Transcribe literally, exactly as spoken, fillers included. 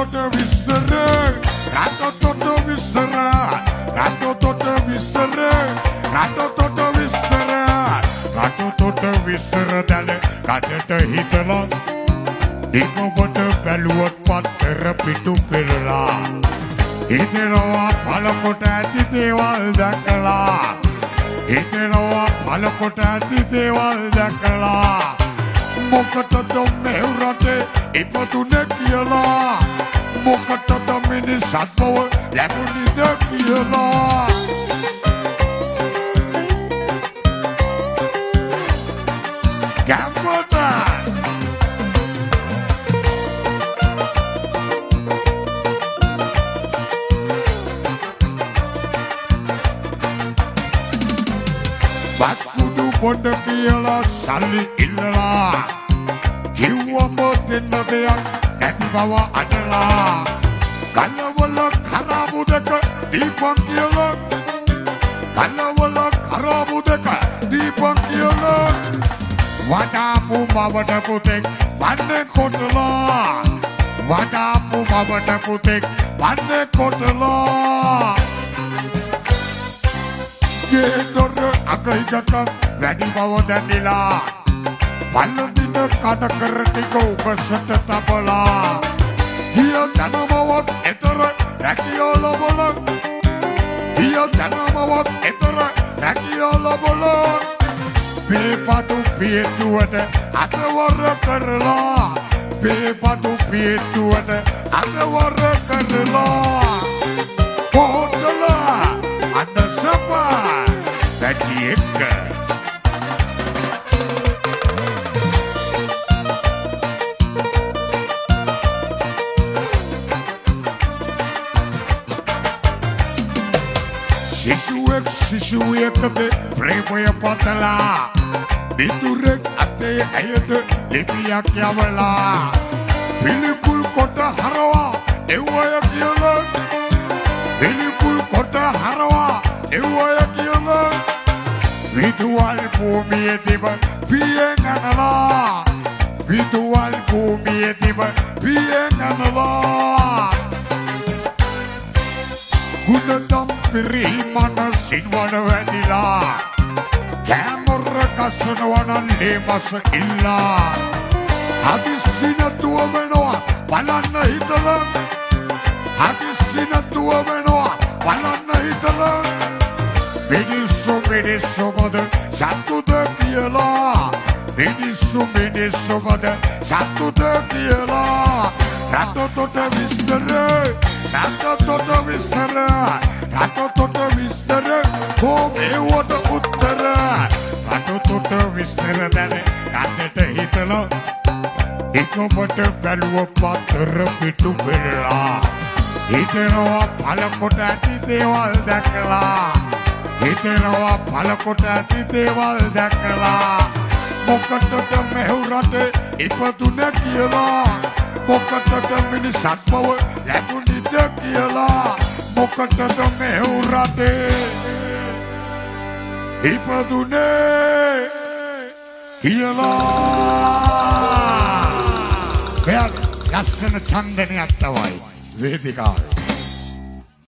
තොට විස්තර රට තොට විස්තර රට තොට විස්තර රට තොට විස්තර රට තොට විස්තර දැන කටට හිතලා ඉක්මොට බැලුවොත් පත්තර පිටු පෙරලා හිතෙනවා පළකොට ඇති දේවල් දැකලා හිතෙනවා පළකොට ඇති දේවල් දැකලා මොකටද මේ රටේ ඉපදුනේ කියලා මොකටද මිනිස්සුත් බව ලැබුණේද කියලා ගම්මත බක්කුඩු පොඩ කියලා සල්ලි ඉල්ලලා කිව්වම දෙන්න දෙයක් නැති බව අදලා කන්නවල කරාබු දෙක දීපන් කියලා කන්නවල කරාබු දෙක දීපන් කියලා වඩාපු මවට පුතෙක් වන්නේ කොටලා වඩාපු මවට පුතෙක් වන්නේ කොටලා ගෙදර අකයිකට වැඩි බව දැනිලා පල්ලදින කඩ කර ටික උපසට තබලා හිය ධනමවත් එතර රැකියාල බල හිය ධනමවත් එතර රැකියාල බල පේපතු පියතුවට අතවර කරලා පේපතු පියතුවට අතවර කරලා පොතලා අද සපා දැටි එක්ක Sisuek sisuekade ප්‍රේමය පතලා පිටුරෙක් අතේ ඇයද ලිපියක් යවලා පිළිකුල් කොට හරවා එව්වය කියලා පිළිකුල් කොට හරවා එව්වය කියලා විදුවල් භූමියේ තිබ පියෙන් යනවා විදුවල් භූමියේ තිබ පියෙන් යනවා ගුණදම් පිරිමන සින්වන වැදිලා කැමර කසනවනන් ලේමස ඉල්ලා හදිස්සිනතුව වෙනවා බලන්න හිතලා හදිස්සිනතුව වෙනවා බලන්න හිතලා මිනිස්සු මිනිස්සු මොද සතුද කියලා මිනිස්සු මිනිස්සු මොද සතුද කියලා රටතොට විස්තර රටතොට විස්තර රටතොට විස්තර කොමෙවට උත්තර රටතොට විස්තර දැන කන්නට හිතලා ඉක්මොට බැලුව පත්තර පිටු පෙරලා හිතෙනවා පළකොට ඇති දේවල් දැකලා හිතෙනවා පළකොට ඇති දේවල් දැකලා මොකටද මෙහෙව් රටේ ඉපදුනේ කියලා මොකටද මිනිස්සුත් බව ලැබුණේද කියලා මොකටද මෙහෙව් රටේ ඉපදුනේ කියලා මෙයා ලස්සන ඡන්දනයක් තමයි වේදිකාවේ